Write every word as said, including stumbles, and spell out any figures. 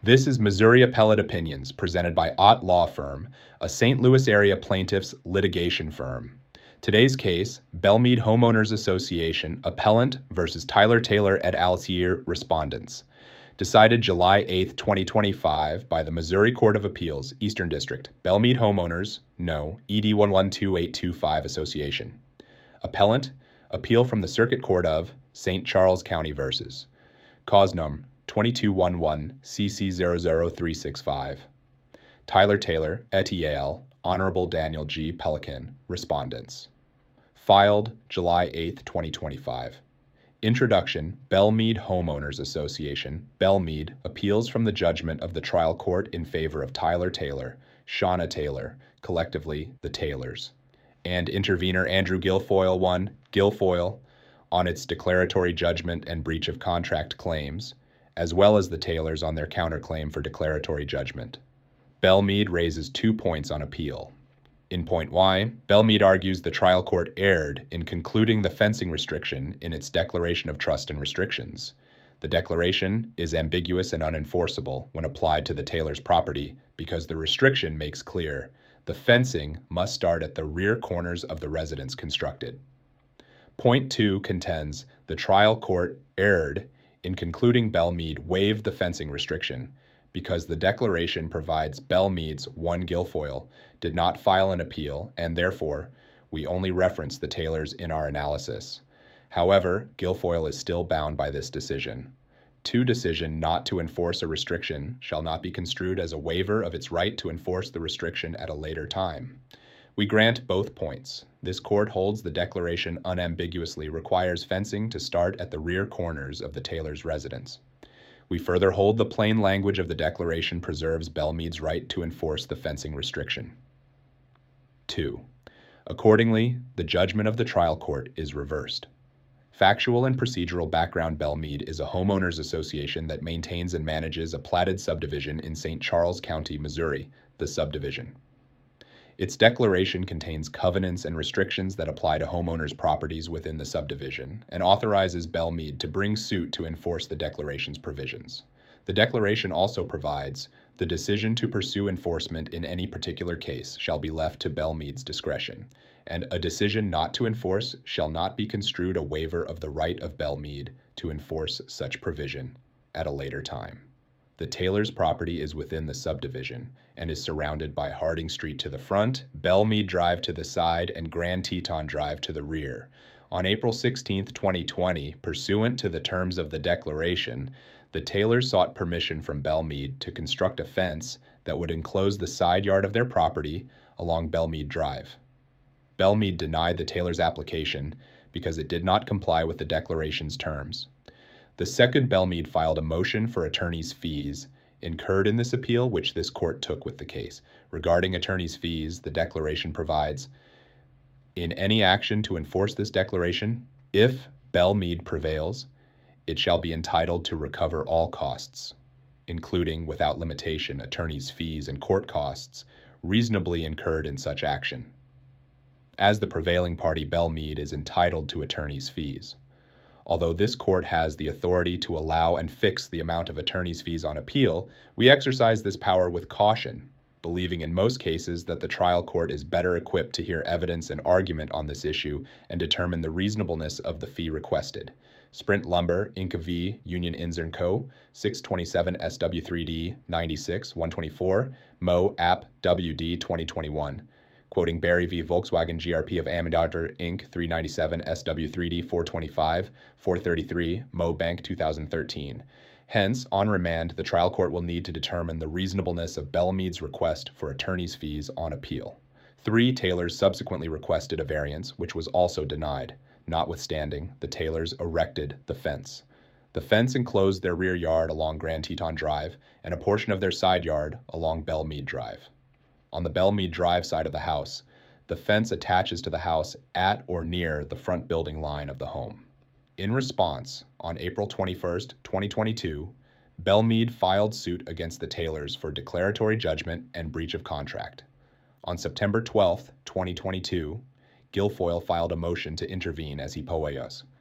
This is Missouri Appellate Opinions, presented by Ott Law Firm, a Saint Louis area plaintiffs litigation firm. Today's case, Belmead Homeowners Association Appellant versus Tyler Taylor et al. Respondents. Decided July eighth, twenty twenty-five by the Missouri Court of Appeals, Eastern District, Belmead Homeowners, no, E D one one two eight two five Association. Appellant, appeal from the Circuit Court of Saint Charles County versus. Cause num. twenty-two eleven C C zero zero three six five. Tyler Taylor, et al., Honorable Daniel G. Pelican, Respondents. Filed July eighth, twenty twenty-five. Introduction, Belmead Homeowners Association, Belmead, appeals from the judgment of the trial court in favor of Tyler Taylor, Shauna Taylor, collectively the Taylors, and intervener Andrew Guilfoyle one, Guilfoyle, on its declaratory judgment and breach of contract claims, as well as the Taylors on their counterclaim for declaratory judgment. Belmead raises two points on appeal. In point Y, Belmead argues the trial court erred in concluding the fencing restriction in its declaration of trust and restrictions. The declaration is ambiguous and unenforceable when applied to the Taylors' property because the restriction makes clear the fencing must start at the rear corners of the residence constructed. Point two contends the trial court erred in concluding Belmead waived the fencing restriction because the declaration provides Belmead's one Guilfoyle did not file an appeal, and therefore we only reference the Taylors in our analysis. However, Guilfoyle is still bound by this decision. Two decision not to enforce a restriction shall not be construed as a waiver of its right to enforce the restriction at a later time. We grant both points. This court holds the declaration unambiguously requires fencing to start at the rear corners of the Taylors' residence. We further hold the plain language of the declaration preserves Belmead's right to enforce the fencing restriction. Two. Accordingly, the judgment of the trial court is reversed. Factual and procedural background: Belmead is a homeowners association that maintains and manages a platted subdivision in Saint Charles County, Missouri, the subdivision. Its declaration contains covenants and restrictions that apply to homeowners' properties within the subdivision and authorizes Belmead to bring suit to enforce the declaration's provisions. The declaration also provides the decision to pursue enforcement in any particular case shall be left to Belmead's discretion, and a decision not to enforce shall not be construed a waiver of the right of Belmead to enforce such provision at a later time. The Taylors' property is within the subdivision and is surrounded by Harding Street to the front, Belmead Drive to the side, and Grand Teton Drive to the rear. On April sixteenth, twenty twenty, pursuant to the terms of the declaration, the Taylors sought permission from Belmead to construct a fence that would enclose the side yard of their property along Belmead Drive. Belmead denied the Taylors' application because it did not comply with the declaration's terms. The second Belmead filed a motion for attorney's fees incurred in this appeal, which this court took with the case. Regarding attorney's fees, the declaration provides, in any action to enforce this declaration, if Belmead prevails, it shall be entitled to recover all costs, including, without limitation, attorney's fees and court costs reasonably incurred in such action. As the prevailing party, Belmead is entitled to attorney's fees. Although this court has the authority to allow and fix the amount of attorney's fees on appeal, we exercise this power with caution, believing in most cases that the trial court is better equipped to hear evidence and argument on this issue and determine the reasonableness of the fee requested. Sprint Lumber, Incorporated v. Union Inns and Co., six twenty-seven S W three D ninety-six one twenty-four, Mo. App. W D twenty twenty-one. Quoting Barry v. Volkswagen G R P of Ammendaughter, Incorporated, three ninety-seven S W three D four twenty-five, four thirty-three, Mo Bank two thousand thirteen. Hence, on remand, the trial court will need to determine the reasonableness of Belmead's request for attorney's fees on appeal. Three Taylors subsequently requested a variance, which was also denied. Notwithstanding, the Taylors erected the fence. The fence enclosed their rear yard along Grand Teton Drive and a portion of their side yard along Belmead Drive. On the Belmead Drive side of the house, the fence attaches to the house at or near the front building line of the home. In response, on April twenty-first, twenty twenty-two, Belmead filed suit against the Taylors for declaratory judgment and breach of contract. On September twelfth, twenty twenty-two, Guilfoyle filed a motion to intervene as he poeos.